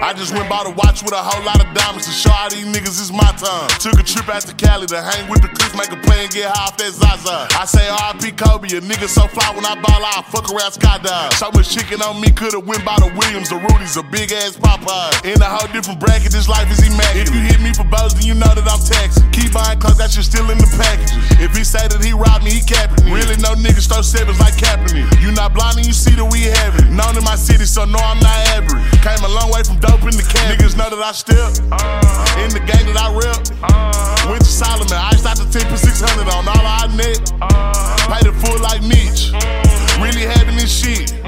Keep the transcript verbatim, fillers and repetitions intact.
I just went bought a watch with a whole lot of diamonds to show all these niggas it's my time. Took a trip out to Cali to hang with the clips, make a play and get high off that Zaza. I say R I P Kobe, a nigga so fly when I ball out, fuck around skydive. So much chicken on me, could've went by the Williams, the Rudy's, a big ass Popeye. In a whole different bracket, this life is immaculate. If you hit me for bows, then you know that I'm taxing. Keep buying clothes, that shit still in the packages. If he say that he robbed me, he capping me. Really no niggas throw sevens like Kaepernick. You not blind and you see that we have it. Known in my city, so no I'm not average. Came a long way from dope in the cab. Niggas know that I step uh, in the gang that I rep. Uh, Went to Solomon, iced out the ten for six hundred on all our net. Uh, Paid it full like Mitch. Really having this shit.